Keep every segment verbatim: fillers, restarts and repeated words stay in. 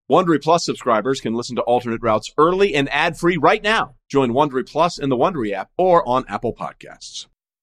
Wondery Plus subscribers can listen to Alternate Routes early and ad-free right now. Join Wondery Plus in the Wondery app or on Apple Podcasts.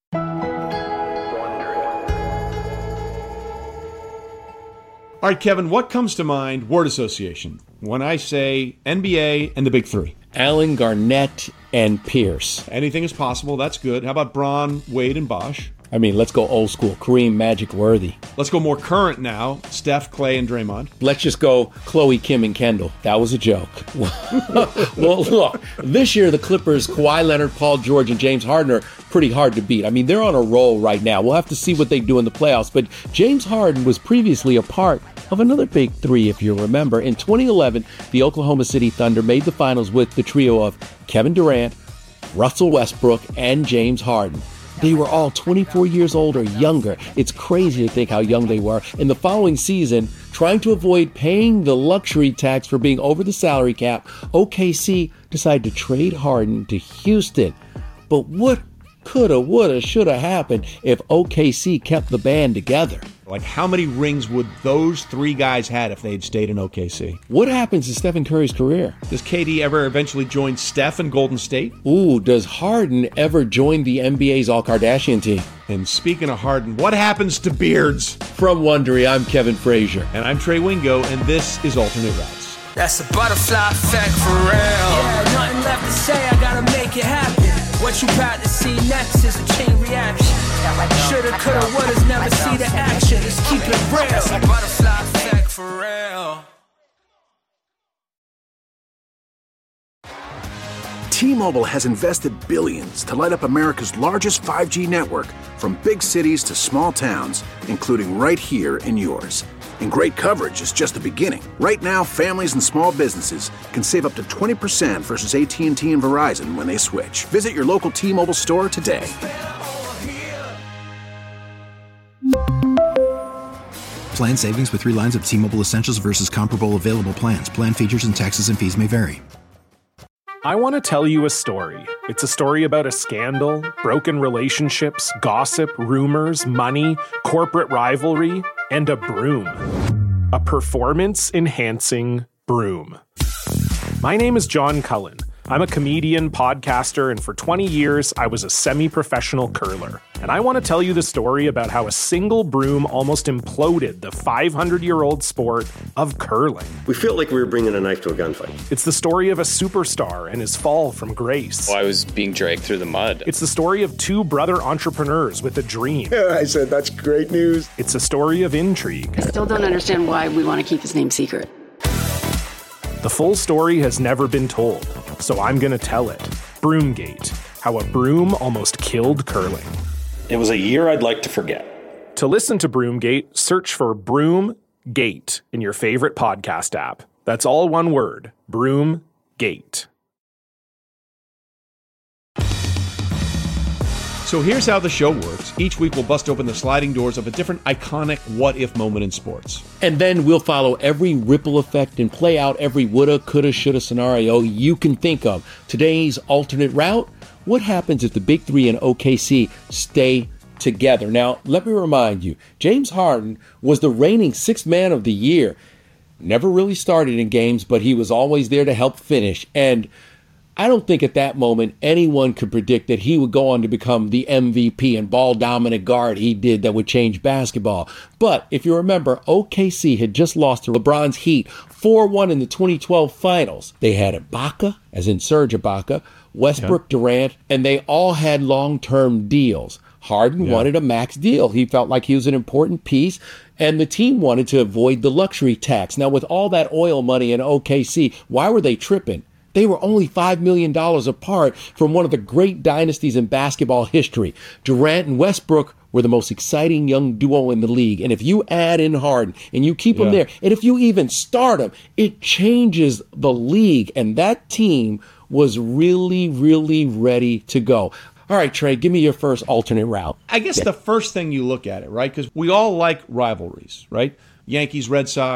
All right, Kevin, what comes to mind, word association, when I say N B A and the Big Three? Allen, Garnett, and Pierce. Anything is possible. That's good. How about Braun, Wade, and Bosh? I mean, let's go old school. Kareem, Magic, Worthy. Let's go more current now. Steph, Clay, and Draymond. Let's just go Chloe, Kim, and Kendall. That was a joke. Well, look, this year the Clippers, Kawhi Leonard, Paul George, and James Harden are pretty hard to beat. I mean, they're on a roll right now. We'll have to see what they do in the playoffs. But James Harden was previously a part of another big three, if you remember. In twenty eleven, the Oklahoma City Thunder made the finals with the trio of Kevin Durant, Russell Westbrook, and James Harden. They were all twenty-four years old or younger. It's crazy to think how young they were. In the following season, trying to avoid paying the luxury tax for being over the salary cap, O K C decided to trade Harden to Houston. But what coulda, woulda, shoulda happened if O K C kept the band together? Like, how many rings would those three guys had if they'd stayed in O K C? What happens to Stephen Curry's career? Does K D ever eventually join Steph in Golden State? Ooh, does Harden ever join the N B A's All-Kardashian team? And speaking of Harden, what happens to beards? From Wondery, I'm Kevin Frazier. And I'm Trey Wingo, and this is Alternate Routes. That's a butterfly effect for real. Yeah, nothing left to say, I gotta make it happen. What you about to see next is a chain reaction. Shoulda, coulda, woulda's never see the action. Let's keep it real. That's a butterfly effect for real. T-Mobile has invested billions to light up America's largest five G network, from big cities to small towns, including right here in yours. And great coverage is just the beginning. Right now, families and small businesses can save up to twenty percent versus A T and T and Verizon when they switch. Visit your local T-Mobile store today. Plan savings with three lines of T-Mobile Essentials versus comparable available plans. Plan features and taxes and fees may vary. I want to tell you a story. It's a story about a scandal, broken relationships, gossip, rumors, money, corporate rivalry, and a broom. A performance-enhancing broom. My name is John Cullen. I'm a comedian, podcaster, and for twenty years, I was a semi-professional curler. And I want to tell you the story about how a single broom almost imploded the five hundred year old sport of curling. We felt like we were bringing a knife to a gunfight. It's the story of a superstar and his fall from grace. Oh, I was being dragged through the mud. It's the story of two brother entrepreneurs with a dream. I said, that's great news. It's a story of intrigue. I still don't understand why we want to keep his name secret. The full story has never been told, so I'm going to tell it. Broomgate, how a broom almost killed curling. It was a year I'd like to forget. To listen to Broomgate, search for Broomgate in your favorite podcast app. That's all one word, Broomgate. So here's how the show works. Each week we'll bust open the sliding doors of a different iconic what-if moment in sports. And then we'll follow every ripple effect and play out every woulda, coulda, shoulda scenario you can think of. Today's alternate route: what happens if the Big Three and O K C stay together? Now, let me remind you, James Harden was the reigning sixth man of the year. Never really started in games, but he was always there to help finish. And I don't think at that moment anyone could predict that he would go on to become the M V P and ball-dominant guard he did that would change basketball. But if you remember, O K C had just lost to LeBron's Heat four one in the twenty twelve finals. They had Ibaka, as in Serge Ibaka, Westbrook, yeah. Durant, and they all had long-term deals. Harden yeah. wanted a max deal. He felt like he was an important piece, and the team wanted to avoid the luxury tax. Now, with all that oil money in O K C, why were they tripping? They were only five million dollars apart from one of the great dynasties in basketball history. Durant and Westbrook were the most exciting young duo in the league. And if you add in Harden and you keep yeah. him there, and if you even start him, it changes the league. And that team was really, really ready to go. All right, Trey, give me your first alternate route. I guess yeah. the first thing you look at it, right? Because we all like rivalries, right? Yankees, Red Sox,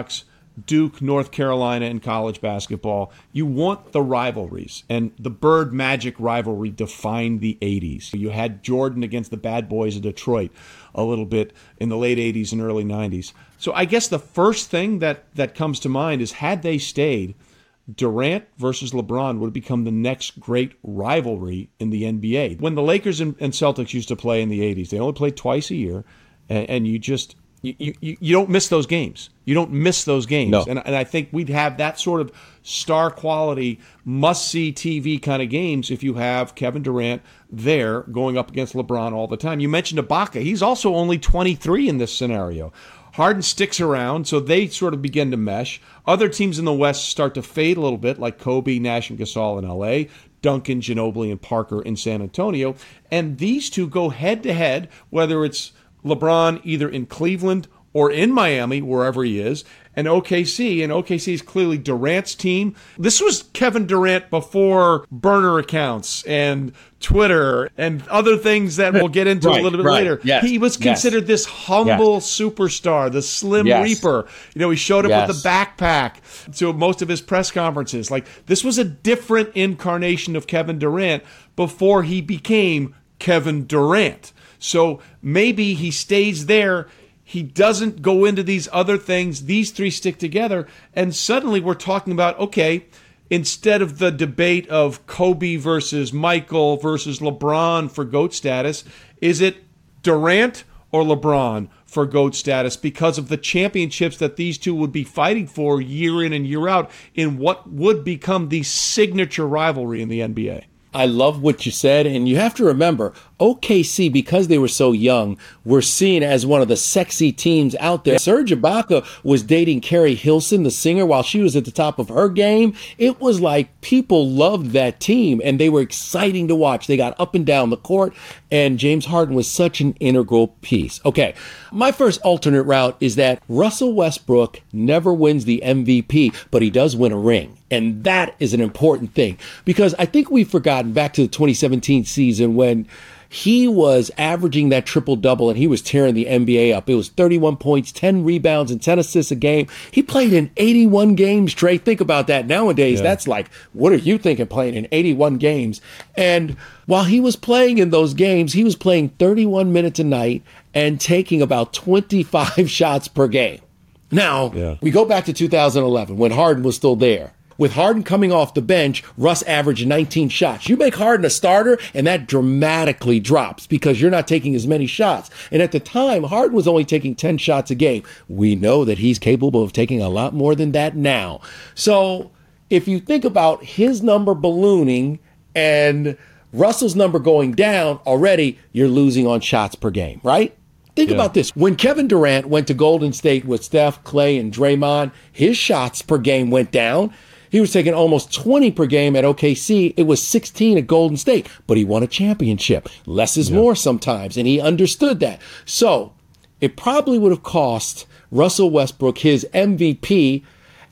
Duke, North Carolina in college basketball. You want the rivalries, and the Bird Magic rivalry defined the eighties. You had Jordan against the bad boys of Detroit a little bit in the late eighties and early nineties. So I guess the first thing that, that comes to mind is, had they stayed, Durant versus LeBron would have become the next great rivalry in the N B A. When the Lakers and, and Celtics used to play in the eighties, they only played twice a year, and, and you just you, you you don't miss those games. You don't miss those games. No. And, and I think we'd have that sort of star quality, must-see T V kind of games if you have Kevin Durant there going up against LeBron all the time. You mentioned Ibaka. He's also only twenty-three in this scenario. Harden sticks around, so they sort of begin to mesh. Other teams in the West start to fade a little bit, like Kobe, Nash, and Gasol in L A, Duncan, Ginobili, and Parker in San Antonio. And these two go head-to-head, whether it's LeBron either in Cleveland or in Miami, wherever he is, and O K C. And O K C is clearly Durant's team. This was Kevin Durant before burner accounts and Twitter and other things that we'll get into right, a little bit right. later. Yes. He was considered yes. this humble yes. superstar, the Slim yes. Reaper. You know, he showed up yes. with a backpack to most of his press conferences. Like, this was a different incarnation of Kevin Durant before he became Kevin Durant. So maybe he stays there. He doesn't go into these other things. These three stick together. And suddenly we're talking about, okay, instead of the debate of Kobe versus Michael versus LeBron for GOAT status, is it Durant or LeBron for GOAT status because of the championships that these two would be fighting for year in and year out in what would become the signature rivalry in the N B A? I love what you said, and you have to remember, O K C, because they were so young, were seen as one of the sexy teams out there. Serge Ibaka was dating Carrie Hilson, the singer, while she was at the top of her game. It was like people loved that team, and they were exciting to watch. They got up and down the court, and James Harden was such an integral piece. Okay, my first alternate route is that Russell Westbrook never wins the M V P, but he does win a ring. And that is an important thing, because I think we've forgotten back to the twenty seventeen season when he was averaging that triple-double and he was tearing the N B A up. It was thirty-one points, ten rebounds, and ten assists a game. He played in eighty-one games, Trey. Think about that. Nowadays, yeah. That's like, what are you thinking playing in eighty-one games? And while he was playing in those games, he was playing thirty-one minutes a night and taking about twenty-five shots per game. Now, yeah. we go back to two thousand eleven when Harden was still there. With Harden coming off the bench, Russ averaged nineteen shots. You make Harden a starter, and that dramatically drops because you're not taking as many shots. And at the time, Harden was only taking ten shots a game. We know that he's capable of taking a lot more than that now. So if you think about his number ballooning and Russell's number going down, already you're losing on shots per game, right? Think yeah. about this. When Kevin Durant went to Golden State with Steph, Clay, and Draymond, his shots per game went down. He was taking almost twenty per game at O K C. It was sixteen at Golden State, but he won a championship. Less is yeah. more sometimes, and he understood that. So it probably would have cost Russell Westbrook his M V P,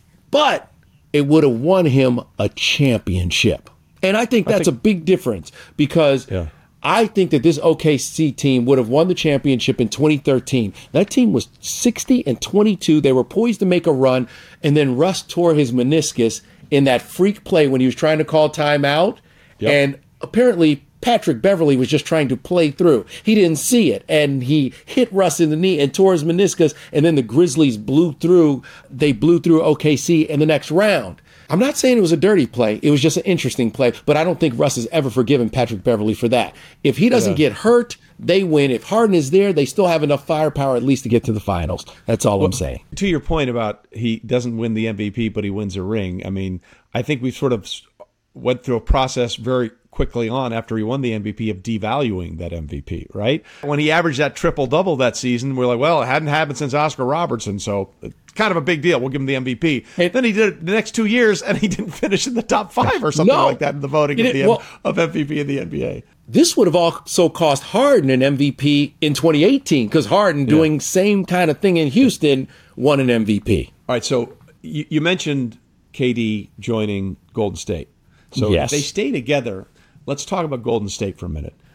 but it would have won him a championship. And I think that's I think, a big difference because yeah. I think that this O K C team would have won the championship in twenty thirteen. That team was sixty and twenty-two. They were poised to make a run, and then Russ tore his meniscus in that freak play when he was trying to call timeout. Yep. And apparently Patrick Beverley was just trying to play through. He didn't see it, and he hit Russ in the knee and tore his meniscus, and then the Grizzlies blew through. They blew through O K C in the next round. I'm not saying it was a dirty play. It was just an interesting play, but I don't think Russ has ever forgiven Patrick Beverley for that. If he doesn't yeah. get hurt, they win. If Harden is there, they still have enough firepower at least to get to the finals. That's all well, I'm saying. To your point about he doesn't win the M V P, but he wins a ring, I mean, I think we sort of went through a process very quickly on after he won the M V P of devaluing that M V P, right? When he averaged that triple-double that season, we're like, well, it hadn't happened since Oscar Robertson, so kind of a big deal. We'll give him the M V P. It, then he did it the next two years, and he didn't finish in the top five or something no, like that in the voting of, the, well, of M V P in the N B A. This would have also cost Harden an M V P in twenty eighteen because Harden, yeah. doing same kind of thing in Houston, won an M V P. All right, so you, you mentioned K D joining Golden State. So yes. if they stay together, let's talk about Golden State for a minute.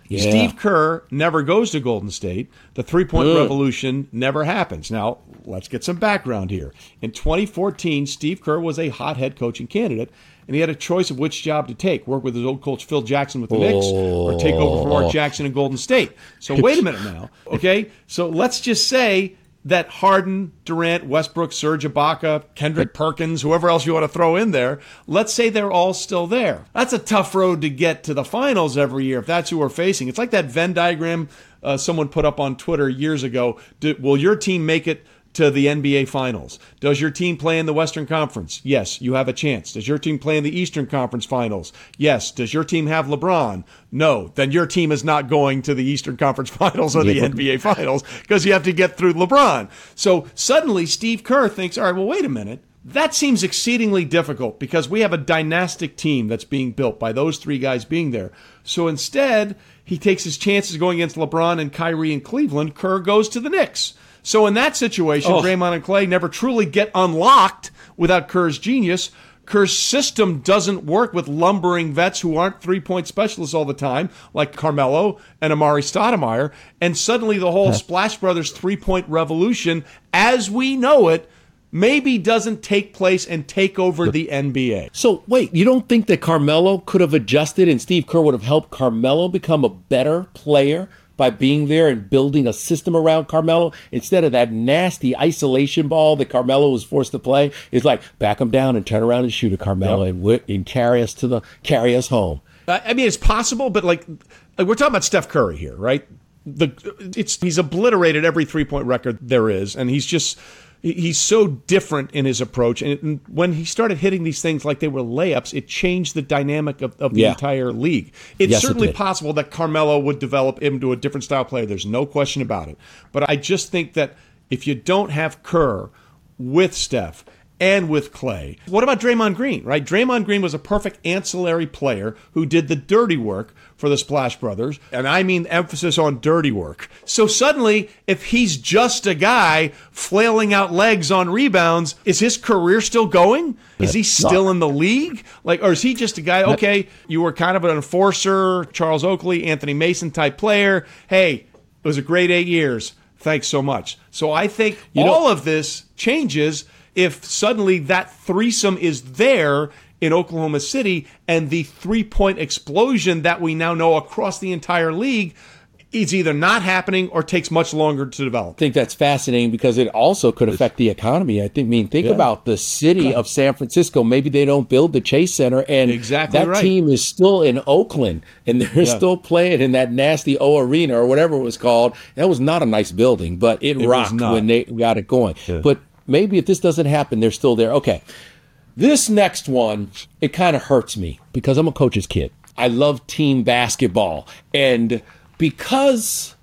Yeah. Steve Kerr never goes to Golden State. The three-point Ugh. revolution never happens. Now, let's get some background here. In twenty fourteen, Steve Kerr was a hot head coaching candidate, and he had a choice of which job to take, work with his old coach Phil Jackson with the Knicks or take over for Mark Jackson in Golden State. So wait a minute now, okay? So let's just say that Harden, Durant, Westbrook, Serge Ibaka, Kendrick Perkins, whoever else you want to throw in there, let's say they're all still there. That's a tough road to get to the finals every year if that's who we're facing. It's like that Venn diagram uh, someone put up on Twitter years ago. Do, will your team make it to the N B A Finals? Does your team play in the Western Conference? Yes, you have a chance. Does your team play in the Eastern Conference Finals? Yes. Does your team have LeBron? No. Then your team is not going to the Eastern Conference Finals or the yeah. N B A Finals because you have to get through LeBron. So suddenly Steve Kerr thinks, all right, well, wait a minute. That seems exceedingly difficult because we have a dynastic team that's being built by those three guys being there. So instead, he takes his chances going against LeBron and Kyrie in Cleveland. Kerr goes to the Knicks. So in that situation, oh. Draymond and Clay never truly get unlocked without Kerr's genius. Kerr's system doesn't work with lumbering vets who aren't three-point specialists all the time, like Carmelo and Amari Stoudemire. And suddenly the whole Splash Brothers three-point revolution, as we know it, maybe doesn't take place and take over the N B A. So wait, you don't think that Carmelo could have adjusted and Steve Kerr would have helped Carmelo become a better player by being there and building a system around Carmelo instead of that nasty isolation ball that Carmelo was forced to play? It's like back him down and turn around and shoot at Carmelo yep. and, w- and carry us to the carry us home. I mean, it's possible, but like, like we're talking about Steph Curry here, right? The it's he's obliterated every three-point record there is, and he's just he's so different in his approach. And when he started hitting these things like they were layups, it changed the dynamic of, of the yeah. entire league. It's yes, certainly it possible that Carmelo would develop into a different style player. There's no question about it. But I just think that if you don't have Kerr with Steph and with Clay, what about Draymond Green, right? Draymond Green was a perfect ancillary player who did the dirty work for the Splash Brothers, and I mean emphasis on dirty work. So suddenly, if he's just a guy flailing out legs on rebounds, is his career still going? Is he still in the league? Like, or is he just a guy, okay, you were kind of an enforcer, Charles Oakley, Anthony Mason type player. Hey, it was a great eight years. Thanks so much. So I think you all know, of this changes if suddenly that threesome is there in Oklahoma City and the three-point explosion that we now know across the entire league is either not happening or takes much longer to develop. I think that's fascinating because it also could affect the economy. I think, I mean, think yeah. about the city of San Francisco. Maybe they don't build the Chase Center, and exactly that right. team is still in Oakland, and they're yeah. still playing in that nasty O Arena or whatever it was called. That was not a nice building, but it, it rocked when they got it going. Yeah. But maybe if this doesn't happen, they're still there. Okay. This next one, it kind of hurts me because I'm a coach's kid. I love team basketball. And because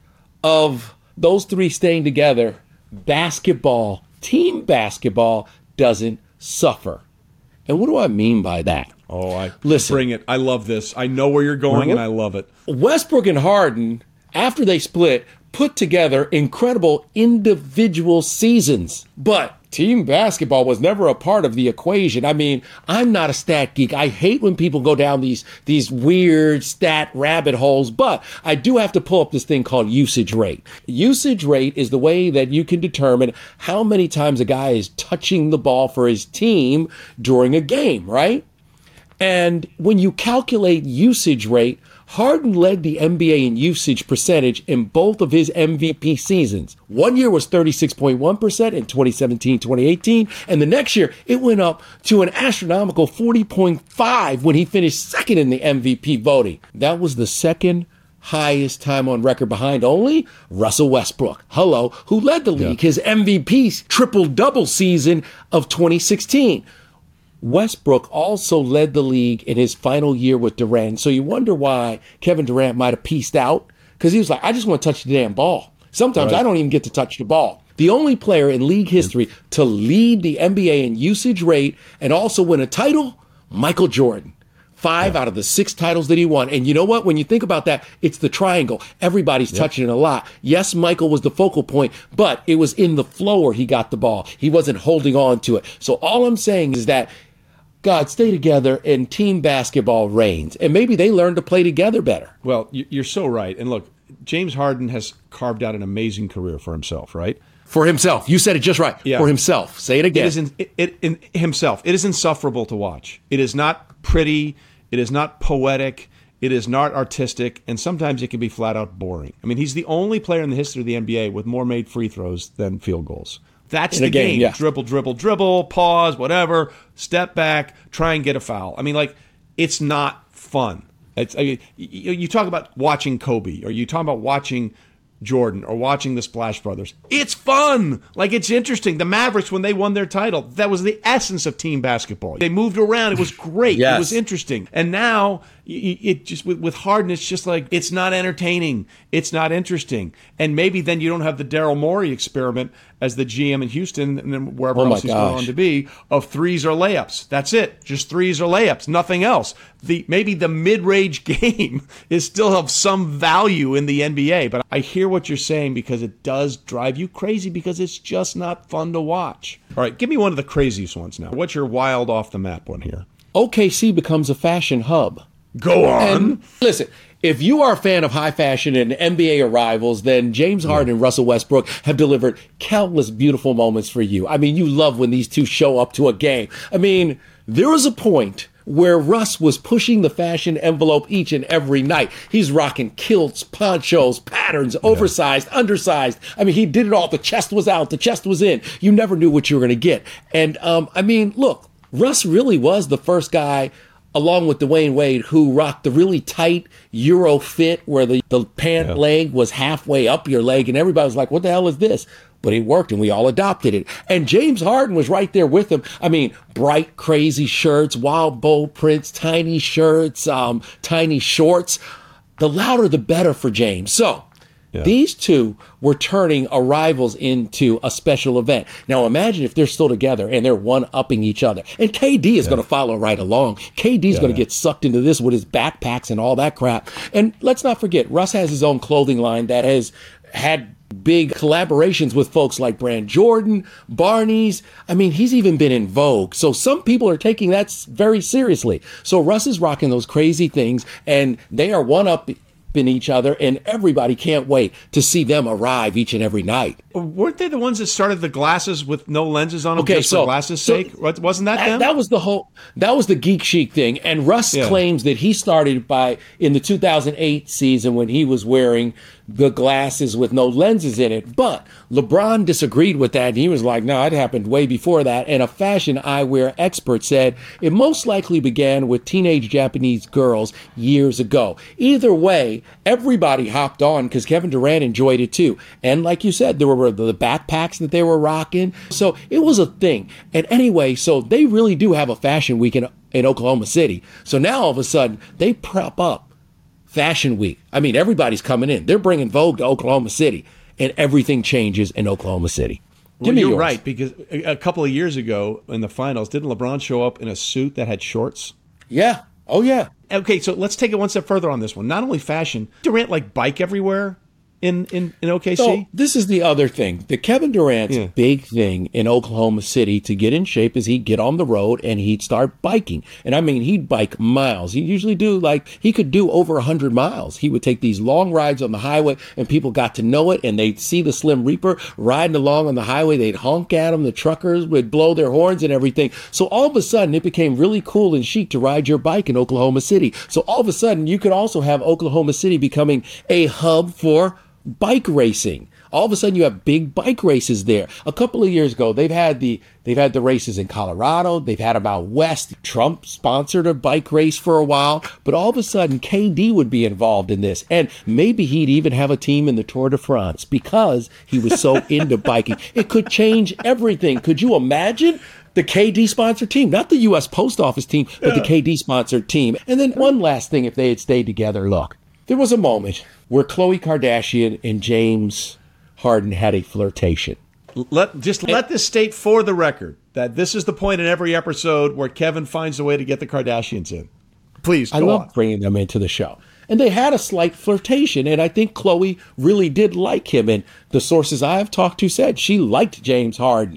of those three staying together, basketball, team basketball, doesn't suffer. And what do I mean by that? Oh, I Listen, bring it. I love this. I know where you're going, and I love it. Westbrook and Harden, after they split, put together incredible individual seasons. But team basketball was never a part of the equation. I mean, I'm not a stat geek. I hate when people go down these, these weird stat rabbit holes, but I do have to pull up this thing called usage rate. Usage rate is the way that you can determine how many times a guy is touching the ball for his team during a game, right? And when you calculate usage rate, Harden led the N B A in usage percentage in both of his M V P seasons. One year was thirty-six point one percent in twenty seventeen twenty eighteen, and the next year it went up to an astronomical forty point five when he finished second in the M V P voting. That was the second highest time on record behind only Russell Westbrook, hello, who led the league, yeah. his M V P triple-double season of twenty sixteen. Westbrook also led the league in his final year with Durant. So you wonder why Kevin Durant might have pieced out, because he was like, I just want to touch the damn ball. Sometimes right. I don't even get to touch the ball. The only player in league history to lead the N B A in usage rate and also win a title, Michael Jordan. Five yeah. out of the six titles that he won. And you know what? When you think about that, it's the triangle. Everybody's yep. touching it a lot. Yes, Michael was the focal point, but it was in the flow where he got the ball. He wasn't holding on to it. So all I'm saying is that God, stay together, and team basketball reigns. And maybe they learn to play together better. Well, you're so right. And look, James Harden has carved out an amazing career for himself, right? For himself. You said it just right. Yeah. For himself. Say it again. It is in, it, it, in himself. It is insufferable to watch. It is not pretty. It is not poetic. It is not artistic. And sometimes it can be flat out boring. I mean, he's the only player in the history of the N B A with more made free throws than field goals. That's in the game, game. Yeah. Dribble, dribble, dribble, pause, whatever, step back, try and get a foul. I mean, like, it's not fun. It's, I mean, you, you talk about watching Kobe, or you talk about watching Jordan, or watching the Splash Brothers. It's fun. Like, it's interesting. The Mavericks, when they won their title, that was the essence of team basketball. They moved around. It was great. Yes. It was interesting. And now, it just with, with Harden, it's just like, it's not entertaining. It's not interesting. And maybe then you don't have the Daryl Morey experiment as the G M in Houston and then wherever oh else he's going on to be, of threes or layups. That's it. Just threes or layups. Nothing else. The maybe the mid-range game is still of some value in the N B A. But I hear what you're saying, because it does drive you crazy, because it's just not fun to watch. All right, give me one of the craziest ones now. What's your wild off the map one here? O K C becomes a fashion hub. Go on. And listen, if you are a fan of high fashion and N B A arrivals, then James Harden yeah. and Russell Westbrook have delivered countless beautiful moments for you. I mean, you love when these two show up to a game. I mean, there was a point where Russ was pushing the fashion envelope each and every night. He's rocking kilts, ponchos, patterns, oversized, yeah. undersized. I mean, he did it all. The chest was out. The chest was in. You never knew what you were going to get. And, um, I mean, look, Russ really was the first guy, along with Dwayne Wade, who rocked the really tight Euro fit where the, the pant yeah. leg was halfway up your leg, and everybody was like, what the hell is this? But it worked, and we all adopted it. And James Harden was right there with him. I mean, bright, crazy shirts, wild, bold prints, tiny shirts, um, tiny shorts. The louder, the better for James. So yeah. these two were turning arrivals into a special event. Now imagine if they're still together and they're one-upping each other. And K D is yeah. going to follow right along. K D's yeah, going to yeah. get sucked into this with his backpacks and all that crap. And let's not forget, Russ has his own clothing line that has had big collaborations with folks like Brand Jordan, Barney's. I mean, he's even been in Vogue. So some people are taking that very seriously. So Russ is rocking those crazy things, and they are one-up in each other, and everybody can't wait to see them arrive each and every night. Weren't they the ones that started the glasses with no lenses on them okay, just so, for glasses' so sake? Wasn't that, that them? That was the whole, that was the Geek Chic thing. And Russ yeah. claims that he started by, in the two thousand eight season when he was wearing the glasses with no lenses in it. But LeBron disagreed with that, and he was like, no, it happened way before that. And a fashion eyewear expert said it most likely began with teenage Japanese girls years ago. Either way, everybody hopped on because Kevin Durant enjoyed it too. And like you said, there were the backpacks that they were rocking. So it was a thing. And anyway, so they really do have a fashion week in, in Oklahoma City. So now all of a sudden they prop up Fashion Week. I mean, everybody's coming in. They're bringing Vogue to Oklahoma City, and everything changes in Oklahoma City. Give well, me you're yours. right, because a, a couple of years ago in the finals, didn't LeBron show up in a suit that had shorts? Yeah. Oh, yeah. Okay, so let's take it one step further on this one. Not only fashion, Durant like bike everywhere in, in, in O K C? So this is the other thing. The Kevin Durant's yeah. big thing in Oklahoma City to get in shape is he'd get on the road and he'd start biking. And I mean, he'd bike miles. He'd usually do like, he could do over one hundred miles. He would take these long rides on the highway, and people got to know it, and they'd see the Slim Reaper riding along on the highway. They'd honk at him. The truckers would blow their horns and everything. So all of a sudden, it became really cool and chic to ride your bike in Oklahoma City. So all of a sudden, you could also have Oklahoma City becoming a hub for bike racing. All of a sudden you have big bike races there. A couple of years ago, they've had the they've had the races in Colorado. They've had them out west. Trump sponsored a bike race for a while, but all of a sudden K D would be involved in this, and maybe he'd even have a team in the Tour de France because he was so into biking. It could change everything. Could you imagine? The K D sponsored team, not the U S Post Office team, but yeah. the K D sponsored team. And then one last thing, if they had stayed together, look, there was a moment where Khloe Kardashian and James Harden had a flirtation. Let just let this state for the record that this is the point in every episode where Kevin finds a way to get the Kardashians in. Please, go I love on. bringing them into the show. And they had a slight flirtation, and I think Khloe really did like him. And the sources I have talked to said she liked James Harden.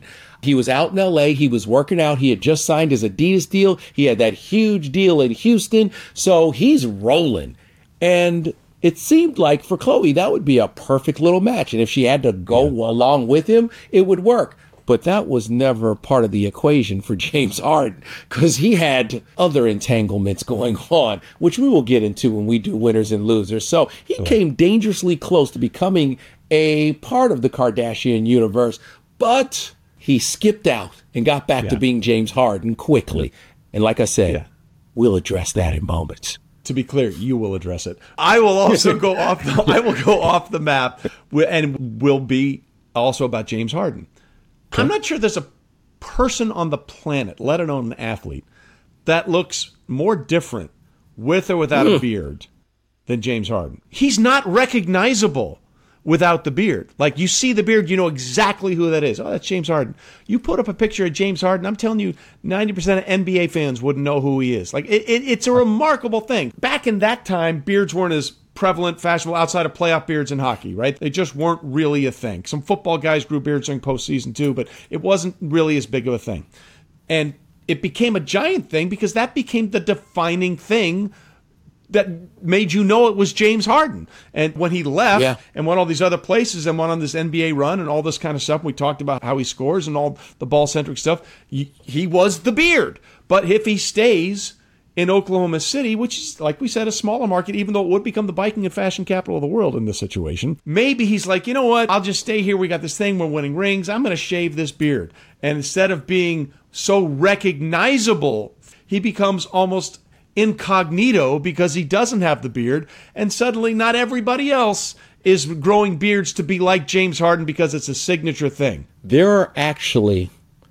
He was out in L A. He was working out. He had just signed his Adidas deal. He had that huge deal in Houston. So he's rolling. And it seemed like for Khloe, that would be a perfect little match. And if she had to go yeah. along with him, it would work. But that was never part of the equation for James Harden because he had other entanglements going on, which we will get into when we do winners and losers. So he sure. came dangerously close to becoming a part of the Kardashian universe, but he skipped out and got back yeah. to being James Harden quickly. And like I said, yeah. we'll address that in moments. To be clear, you will address it. I will also go off. The, I will go off the map, and will be also about James Harden. Okay. I'm not sure there's a person on the planet, let alone an athlete, that looks more different with or without mm. a beard than James Harden. He's not recognizable without the beard. Like, you see the beard, you know exactly who that is. Oh, that's James Harden. You put up a picture of James Harden, I'm telling you, ninety percent of N B A fans wouldn't know who he is. Like, it, it, it's a remarkable thing. Back in that time, beards weren't as prevalent, fashionable outside of playoff beards in hockey, right? They just weren't really a thing. Some football guys grew beards during postseason too, but it wasn't really as big of a thing. And it became a giant thing because that became the defining thing that made you know it was James Harden. And when he left yeah. and went all these other places and went on this N B A run and all this kind of stuff, we talked about how he scores and all the ball-centric stuff, he, he was the beard. But if he stays in Oklahoma City, which is, like we said, a smaller market, even though it would become the biking and fashion capital of the world in this situation, maybe he's like, you know what, I'll just stay here. We got this thing, we're winning rings. I'm going to shave this beard. And instead of being so recognizable, he becomes almost incognito because he doesn't have the beard, and suddenly not everybody else is growing beards to be like James Harden because it's a signature thing. There are actually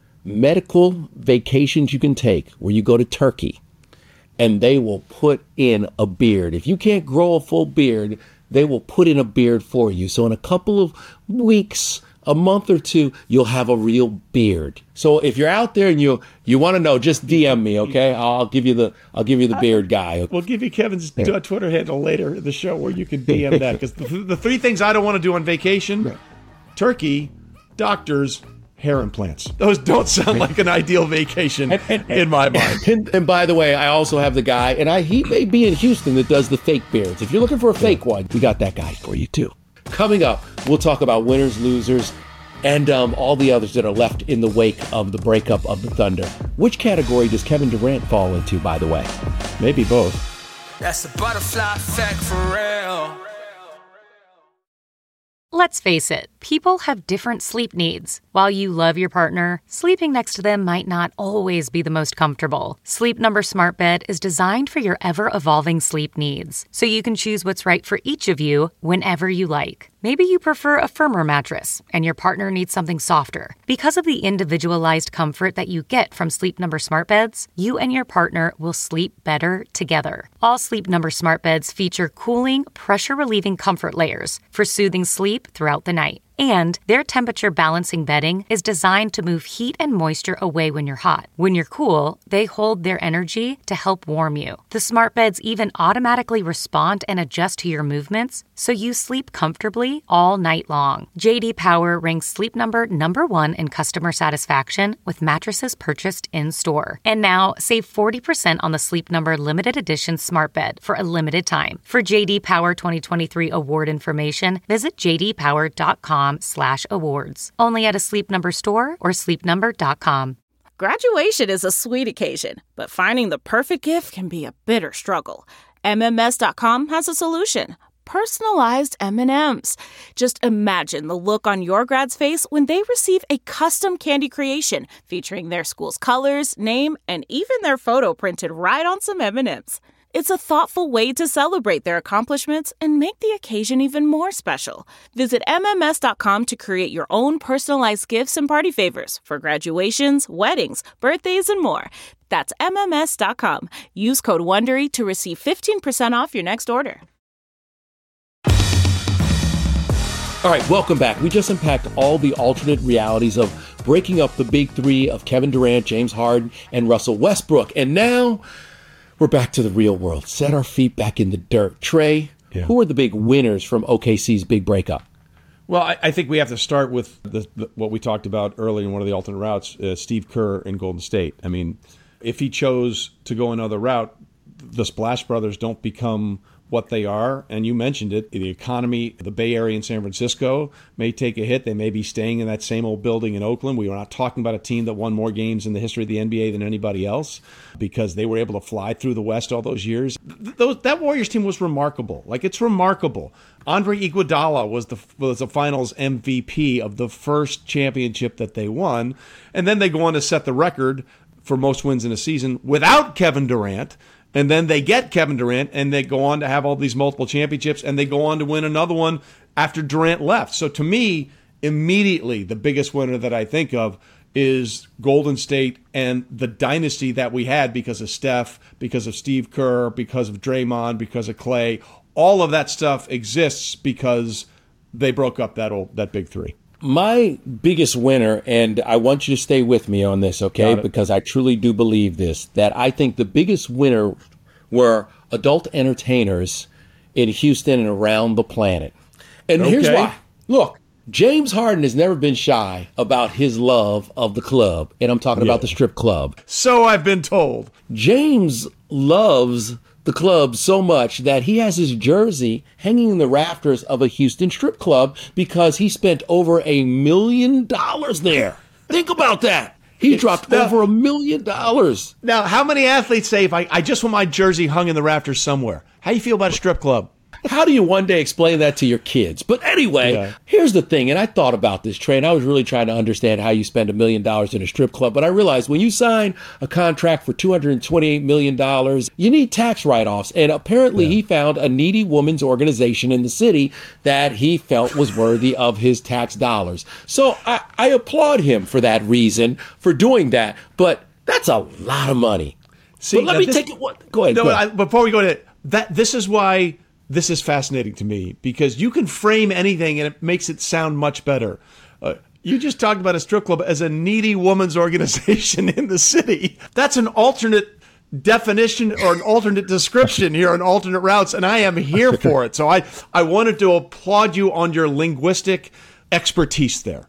medical vacations you can take where you go to Turkey and they will put in a beard. If you can't grow a full beard, they will put in a beard for you. So in a couple of weeks, a month or two, you'll have a real beard. So if you're out there and you you want to know, just D M me, okay? I'll give you the I'll give you the beard guy. We'll give you Kevin's Twitter handle later in the show where you can D M that. Because the, the three things I don't want to do on vacation: right. Turkey, doctors, hair implants. Those don't sound like an ideal vacation and, and, in my mind. And, and by the way, I also have the guy, and I he may be in Houston, that does the fake beards. If you're looking for a fake one, we got that guy for you too. Coming up, we'll talk about winners, losers, and um, all the others that are left in the wake of the breakup of the Thunder. Which category does Kevin Durant fall into, by the way? Maybe both. That's the butterfly effect for real. Let's face it, people have different sleep needs. While you love your partner, sleeping next to them might not always be the most comfortable. Sleep Number Smart Bed is designed for your ever-evolving sleep needs, so you can choose what's right for each of you whenever you like. Maybe you prefer a firmer mattress, and your partner needs something softer. Because of the individualized comfort that you get from Sleep Number Smart Beds, you and your partner will sleep better together. All Sleep Number Smart Beds feature cooling, pressure-relieving comfort layers for soothing sleep throughout the night. And their temperature-balancing bedding is designed to move heat and moisture away when you're hot. When you're cool, they hold their energy to help warm you. The smart beds even automatically respond and adjust to your movements, so you sleep comfortably all night long. J D Power ranks Sleep Number number one in customer satisfaction with mattresses purchased in-store. And now, save forty percent on the Sleep Number limited edition smart bed for a limited time. For J D Power twenty twenty-three award information, visit j d power dot com slash awards. Only at a Sleep Number store or sleep number dot com. Graduation is a sweet occasion, but finding the perfect gift can be a bitter struggle. M M S dot com has a solution. Personalized M and M's. Just imagine the look on your grad's face when they receive a custom candy creation featuring their school's colors, name, and even their photo printed right on some M and M's. It's a thoughtful way to celebrate their accomplishments and make the occasion even more special. Visit M M S dot com to create your own personalized gifts and party favors for graduations, weddings, birthdays, and more. That's M M S dot com. Use code WONDERY to receive fifteen percent off your next order. All right, welcome back. We just unpacked all the alternate realities of breaking up the big three of Kevin Durant, James Harden, and Russell Westbrook. And now we're back to the real world. Set our feet back in the dirt. Trey, yeah. Who are the big winners from O K C's big breakup? Well, I, I think we have to start with the, the, what we talked about earlier in one of the alternate routes, uh, Steve Kerr in Golden State. I mean, if he chose to go another route, the Splash Brothers don't become what they are. And you mentioned it, the economy, the Bay Area and San Francisco may take a hit. They may be staying in that same old building in Oakland. We are not talking about a team that won more games in the history of the N B A than anybody else because they were able to fly through the West all those years. Those, that Warriors team was remarkable. Like, it's remarkable. Andre Iguodala was the was the finals M V P of the first championship that they won. And then they go on to set the record for most wins in a season without Kevin Durant. And then they get Kevin Durant, and they go on to have all these multiple championships, and they go on to win another one after Durant left. So to me, immediately, the biggest winner that I think of is Golden State and the dynasty that we had because of Steph, because of Steve Kerr, because of Draymond, because of Clay. All of that stuff exists because they broke up that old that big three. My biggest winner, and I want you to stay with me on this, okay? Because I truly do believe this, that I think the biggest winner were adult entertainers in Houston and around the planet. And okay. Here's why. Look, James Harden has never been shy about his love of the club, and I'm talking yeah. about the strip club. So I've been told. James loves the club so much that he has his jersey hanging in the rafters of a Houston strip club because he spent over a million dollars there. Think about that. He dropped now, over a million dollars. Now, how many athletes say, if I, I just want my jersey hung in the rafters somewhere? How do you feel about a strip club? How do you one day explain that to your kids? But anyway, yeah. Here's the thing, and I thought about this, Trey, and I was really trying to understand how you spend a million dollars in a strip club, but I realized when you sign a contract for two hundred twenty-eight million dollars, you need tax write-offs, and apparently yeah. he found a needy women's organization in the city that he felt was worthy of his tax dollars. So I, I applaud him for that reason, for doing that, but that's a lot of money. See, but let me this, take it. What, go ahead. No, go ahead. I, before we go to that, this is why this is fascinating to me, because you can frame anything and it makes it sound much better. Uh, you just talked about a strip club as a needy woman's organization in the city. That's an alternate definition or an alternate description here on Alternate Routes, and I am here for it. So I, I wanted to applaud you on your linguistic expertise there.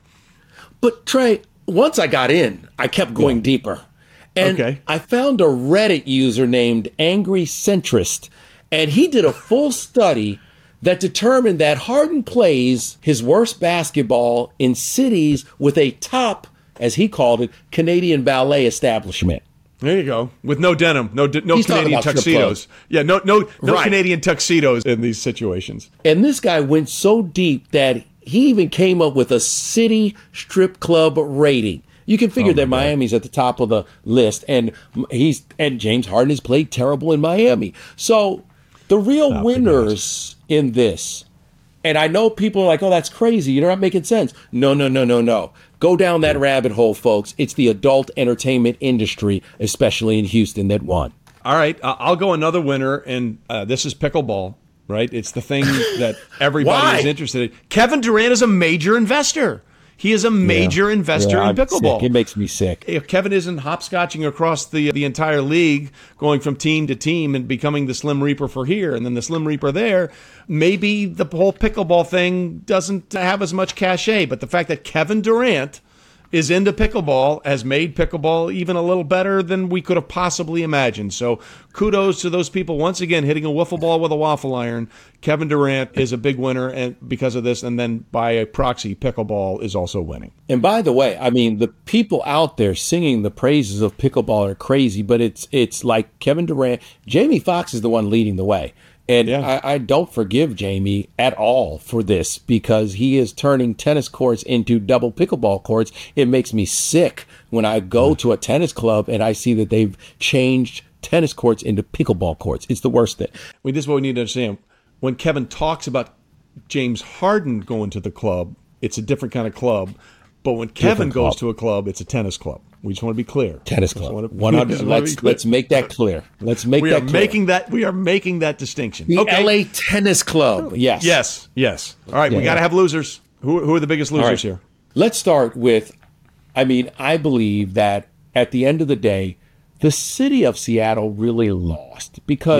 But Trey, once I got in, I kept going yeah. deeper. And okay. I found a Reddit user named Angry Centrist, and he did a full study that determined that Harden plays his worst basketball in cities with a top, as he called it, Canadian ballet establishment. There you go. With no denim, no no He's Canadian tuxedos. Yeah, no no no right. Canadian tuxedos in these situations. And this guy went so deep that he even came up with a city strip club rating. You can figure oh that Miami's God. at the top of the list, and he's and James Harden has played terrible in Miami. So the real Not winners in this, and I know people are like, oh, that's crazy. You're not making sense. No, no, no, no, no. Go down that rabbit hole, folks. It's the adult entertainment industry, especially in Houston, that won. All right, uh, I'll go another winner, and uh, this is pickleball, right? It's the thing that everybody is interested in. Kevin Durant is a major investor. He is a major yeah. investor yeah, in pickleball. Sick. It makes me sick. If Kevin isn't hopscotching across the the entire league, going from team to team and becoming the Slim Reaper for here and then the Slim Reaper there, maybe the whole pickleball thing doesn't have as much cachet. But the fact that Kevin Durant is into pickleball has made pickleball even a little better than we could have possibly imagined. So kudos to those people once again hitting a wiffle ball with a waffle iron. Kevin Durant is a big winner and because of this, and then by a proxy, pickleball is also winning. And by the way, I mean, the people out there singing the praises of pickleball are crazy, but it's it's like Kevin Durant. Jamie Foxx is the one leading the way. And yeah. I, I don't forgive Jamie at all for this because he is turning tennis courts into double pickleball courts. It makes me sick when I go to a tennis club and I see that they've changed tennis courts into pickleball courts. It's the worst thing. I mean, this is what we need to understand. When Kevin talks about James Harden going to the club, it's a different kind of club. But when Kevin different goes club. to a club, it's a tennis club. We just want to be clear. Tennis club. one hundred Let's let's make that clear. Let's make we that are clear. Making that, we are making that distinction. The okay. L A Tennis Club. Yes. Yes. Yes. All right. Yeah, we got to yeah. have losers. Who, who are the biggest losers right. here? Let's start with, I mean, I believe that at the end of the day, the city of Seattle really lost because, yep.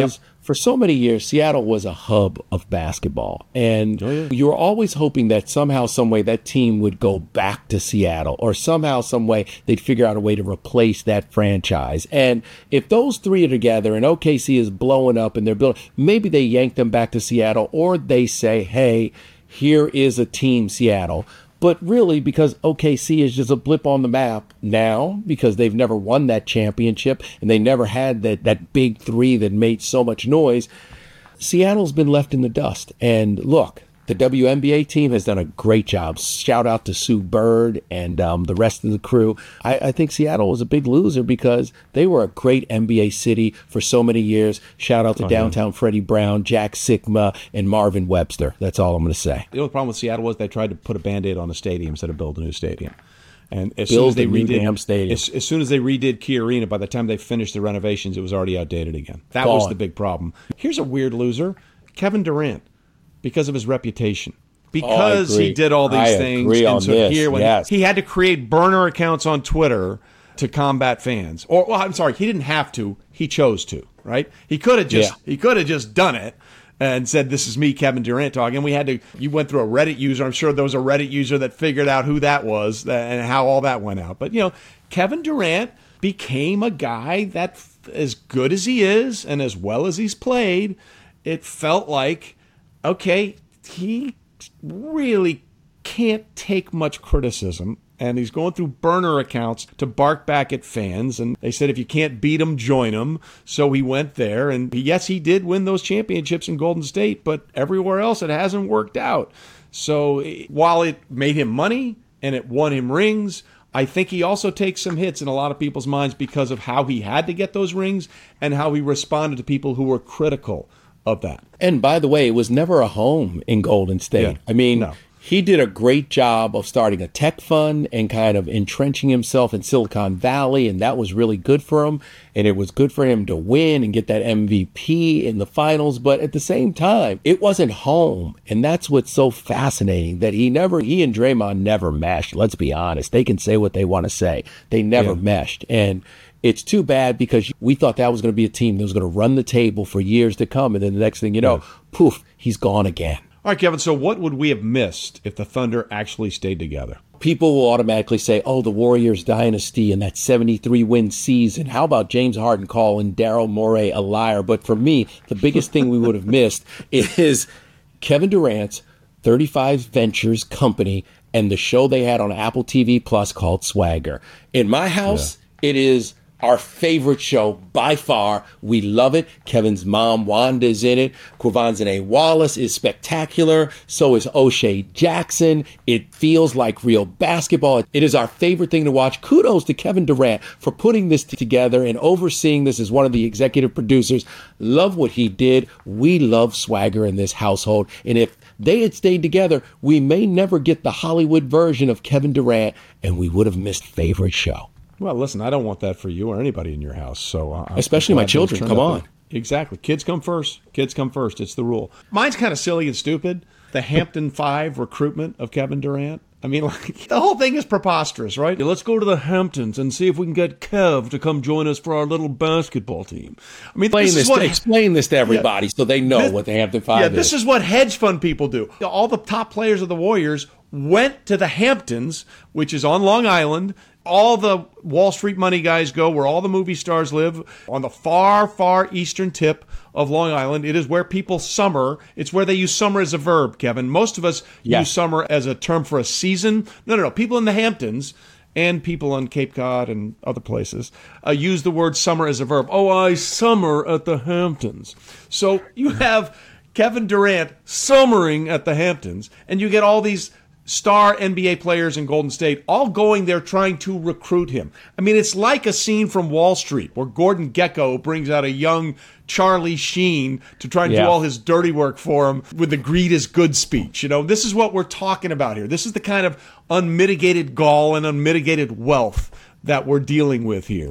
For so many years, Seattle was a hub of basketball. And oh, yeah. you were always hoping that somehow, some way, that team would go back to Seattle, or somehow, some way, they'd figure out a way to replace that franchise. And if those three are together and O K C is blowing up and they're building, maybe they yank them back to Seattle, or they say, hey, here is a team, Seattle. But really, because O K C is just a blip on the map now, because they've never won that championship and they never had that, that big three that made so much noise, Seattle's been left in the dust. And look, the W N B A team has done a great job. Shout out to Sue Bird and um, the rest of the crew. I, I think Seattle was a big loser because they were a great N B A city for so many years. Shout out to oh, downtown yeah. Freddie Brown, Jack Sikma, and Marvin Webster. That's all I'm going to say. The only problem with Seattle was they tried to put a Band-Aid on a stadium instead of build a new stadium. And as Build soon as they redid damn stadium. As, as soon as they redid Key Arena, by the time they finished the renovations, it was already outdated again. That Gone. was the big problem. Here's a weird loser, Kevin Durant, because of his reputation. Because oh, he did all these I things, agree and on so this. here when yes. he had to create burner accounts on Twitter to combat fans, or well, I'm sorry, he didn't have to; he chose to. Right? He could have just yeah. he could have just done it and said, "This is me, Kevin Durant, talking." We had to. You went through a Reddit user. I'm sure there was a Reddit user that figured out who that was and how all that went out. But you know, Kevin Durant became a guy that, as good as he is and as well as he's played, it felt like, okay, he really can't take much criticism, and he's going through burner accounts to bark back at fans, and they said if you can't beat him, join him. So he went there, and yes, he did win those championships in Golden State, but everywhere else it hasn't worked out. So while it made him money and it won him rings, I think he also takes some hits in a lot of people's minds because of how he had to get those rings and how he responded to people who were critical of that. And by the way, it was never a home in Golden State. Yeah. I mean, no. he did a great job of starting a tech fund and kind of entrenching himself in Silicon Valley, and that was really good for him. And it was good for him to win and get that M V P in the finals. But at the same time, it wasn't home. And that's what's so fascinating, that he never, he and Draymond never meshed. Let's be honest. They can say what they want to say. They never yeah. meshed. And it's too bad, because we thought that was going to be a team that was going to run the table for years to come. And then the next thing you know, yeah. poof, he's gone again. All right, Kevin, so what would we have missed if the Thunder actually stayed together? People will automatically say, oh, the Warriors dynasty and that seventy-three win season. How about James Harden calling Daryl Morey a liar? But for me, the biggest thing we would have missed is Kevin Durant's thirty-five Ventures company and the show they had on Apple T V Plus called Swagger. In my house, yeah. it is our favorite show by far. We love it. Kevin's mom, Wanda, is in it. Quavanzane Wallace is spectacular. So is O'Shea Jackson. It feels like real basketball. It is our favorite thing to watch. Kudos to Kevin Durant for putting this together and overseeing this as one of the executive producers. Love what he did. We love Swagger in this household. And if they had stayed together, we may never get the Hollywood version of Kevin Durant, and we would have missed favorite show. Well, listen, I don't want that for you or anybody in your house. So, uh, especially my children. Come on. Exactly. Kids come first. Kids come first. It's the rule. Mine's kind of silly and stupid. The Hampton Five recruitment of Kevin Durant. I mean, like, the whole thing is preposterous, right? Let's go to the Hamptons and see if we can get Kev to come join us for our little basketball team. I mean, explain this, this, is what, to, explain this to everybody yeah, so they know this, what the Hampton Five yeah, is. Yeah, this is what hedge fund people do. All the top players of the Warriors went to the Hamptons, which is on Long Island. All the Wall Street money guys go where all the movie stars live, on the far, far eastern tip of Long Island. It is where people summer. It's where they use summer as a verb, Kevin. Most of us yes. use summer as a term for a season. No, no, no. People in the Hamptons and people on Cape Cod and other places uh, use the word summer as a verb. Oh, I summer at the Hamptons. So you have Kevin Durant summering at the Hamptons, and you get all these star N B A players in Golden State all going there trying to recruit him. I mean, it's like a scene from Wall Street where Gordon Gekko brings out a young Charlie Sheen to try and yeah. do all his dirty work for him with the greed is good speech. You know, this is what we're talking about here. This is the kind of unmitigated gall and unmitigated wealth that we're dealing with here.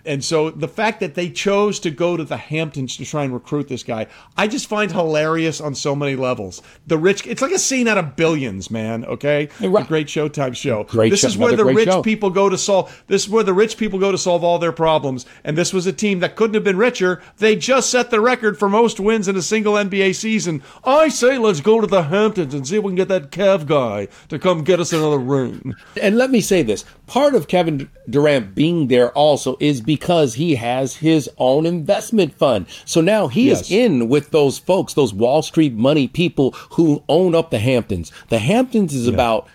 And so the fact that they chose to go to the Hamptons to try and recruit this guy, I just find hilarious on so many levels. The rich, it's like a scene out of Billions, man, okay? Hey, right. The great Showtime show. Great this show, is where the great rich show. people go to solve, this is where the rich people go to solve all their problems. And this was a team that couldn't have been richer. They just set the record for most wins in a single N B A season. I say let's go to the Hamptons and see if we can get that Kev guy to come get us another ring. And let me say this. Part of Kevin Durant being there also is because he has his own investment fund. So now he Yes. is in with those folks, those Wall Street money people who own up the Hamptons. The Hamptons is Yeah. about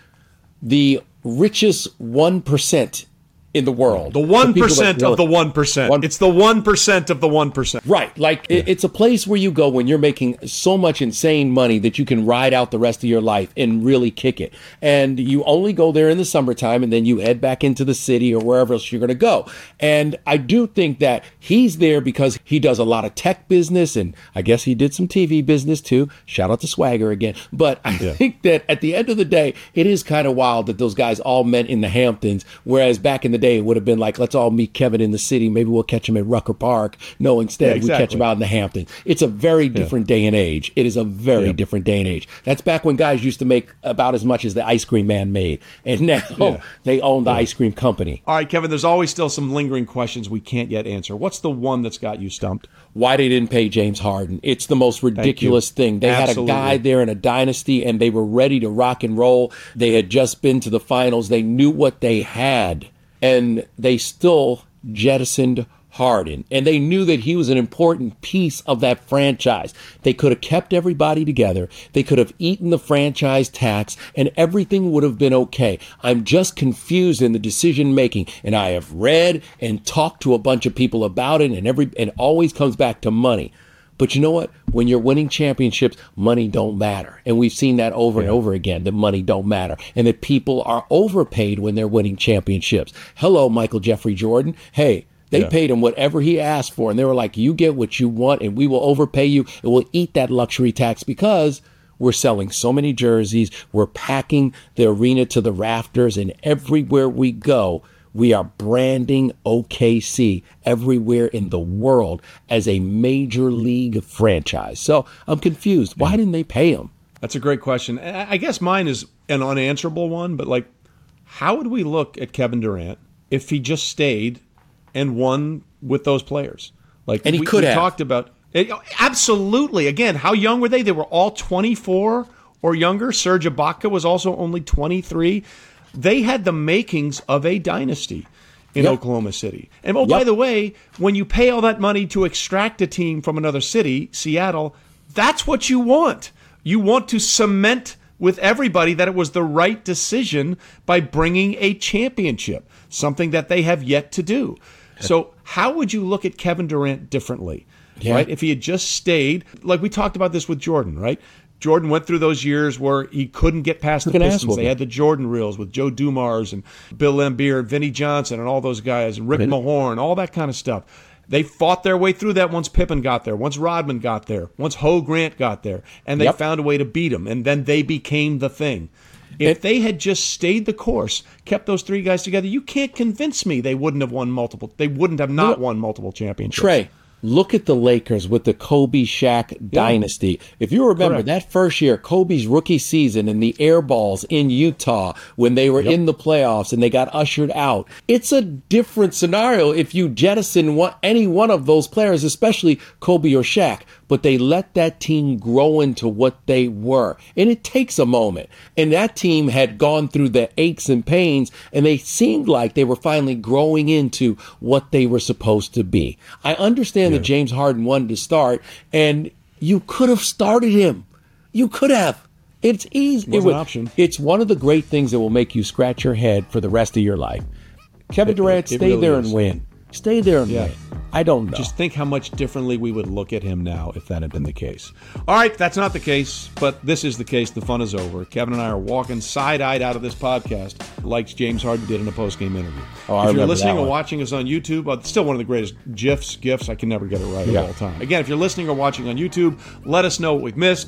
the richest one percent in the world. The one people percent that of the one percent. One- It's the one percent of the one percent. Right. Like it, it's a place where you go when you're making so much insane money that you can ride out the rest of your life and really kick it. And you only go there in the summertime and then you head back into the city or wherever else you're going to go. And I do think that he's there because he does a lot of tech business, and I guess he did some T V business too. Shout out to Swagger again. But I Yeah. think that at the end of the day, it is kind of wild that those guys all met in the Hamptons, whereas back in the day it would have been like, let's all meet Kevin in the city. Maybe we'll catch him at Rucker Park. No, instead Yeah, we catch exactly. him out in the Hamptons. It's a very different day and age. It is a very Yeah. different day and age. That's back when guys used to make about as much as the ice cream man made. And now Yeah. they own the ice cream company. All right, Kevin, there's always still some lingering questions we can't yet answer. What's the one that's got you stumped? Why they didn't pay James Harden. It's the most ridiculous thing. They Absolutely. had a guy there in a dynasty and they were ready to rock and roll. They had just been to the finals. They knew what they had, and they still jettisoned Harden. And they knew that he was an important piece of that franchise. They could have kept everybody together. They could have eaten the franchise tax and everything would have been okay. I'm just confused in the decision making. And I have read and talked to a bunch of people about it, and every and it always comes back to money. But you know what? When you're winning championships, money don't matter. And we've seen that over and over again, that money don't matter. And that people are overpaid when they're winning championships. Hello, Michael Jeffrey Jordan. Hey, they Yeah. paid him whatever he asked for. And they were like, you get what you want and we will overpay you. And we'll eat that luxury tax because we're selling so many jerseys. We're packing the arena to the rafters. And everywhere we go, we are branding O K C everywhere in the world as a major league franchise. So I'm confused. Why didn't they pay him? That's a great question. I I guess mine is an unanswerable one, but like, how would we look at Kevin Durant if he just stayed and won with those players? Like, And he we, could we have. talked about it, absolutely. Again, how young were they? They were all twenty-four or younger. Serge Ibaka was also only twenty-three. They had the makings of a dynasty in Yep. Oklahoma City. And oh, by Yep. the way, when you pay all that money to extract a team from another city, Seattle, that's what you want. You want to cement with everybody that it was the right decision by bringing a championship, something that they have yet to do. So how would you look at Kevin Durant differently, Yeah. right? If he had just stayed, like we talked about this with Jordan, right? Jordan went through those years where he couldn't get past the Look at Pistons. Aswell. They had the Jordan reels with Joe Dumars and Bill Laimbeer and Vinnie Johnson and all those guys, and Rick Really? Mahorn, all that kind of stuff. They fought their way through that once Pippen got there, once Rodman got there, once Ho Grant got there, and they Yep. found a way to beat them, and then they became the thing. If they had just stayed the course, kept those three guys together, you can't convince me they wouldn't have won multiple. They wouldn't have not Look, won multiple championships. Trey, look at the Lakers with the Kobe Shaq dynasty. If you remember Correct. that first year, Kobe's rookie season and the air balls in Utah when they were Yep. in the playoffs and they got ushered out. It's a different scenario if you jettison one, any one of those players, especially Kobe or Shaq. But they let that team grow into what they were. And it takes a moment. And that team had gone through the aches and pains, and they seemed like they were finally growing into what they were supposed to be. I understand that James Harden wanted to start, and you could have started him. You could have. It's easy. Was It an would- option. It's one of the great things that will make you scratch your head for the rest of your life. Kevin It- Durant, it stay really there is. and win. Stay there and Yeah. win. I don't know. Just think how much differently we would look at him now if that had been the case. All right, that's not the case, but this is the case. The fun is over. Kevin and I are walking side-eyed out of this podcast like James Harden did in a post-game interview. Oh, I if you're remember listening that or one. watching us on YouTube, uh, it's still one of the greatest GIFs, GIFs. I can never get it right Yeah. of all time. Again, if you're listening or watching on YouTube, let us know what we've missed.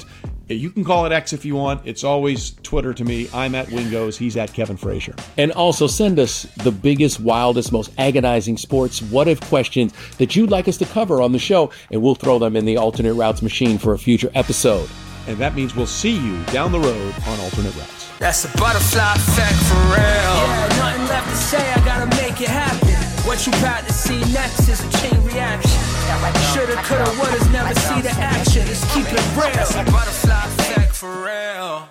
You can call it X if you want. It's always Twitter to me. I'm at Wingos. He's at Kevin Frazier. And also send us the biggest, wildest, most agonizing sports what-if questions that you'd like us to cover on the show, and we'll throw them in the Alternate Routes machine for a future episode. And that means we'll see you down the road on Alternate Routes. That's a butterfly effect for real. Yeah, nothing left to say, I gotta make it happen. What you about to see next is a chain reaction. Shoulda, coulda, woulda's, never see the action. Let's keep it real. That's a butterfly effect for real.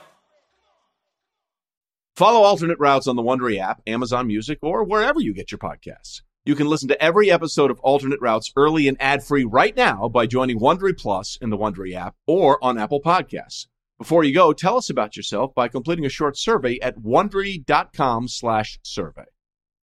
Follow Alternate Routes on the Wondery app, Amazon Music, or wherever you get your podcasts. You can listen to every episode of Alternate Routes early and ad-free right now by joining Wondery Plus in the Wondery app or on Apple Podcasts. Before you go, tell us about yourself by completing a short survey at Wondery.com slash survey.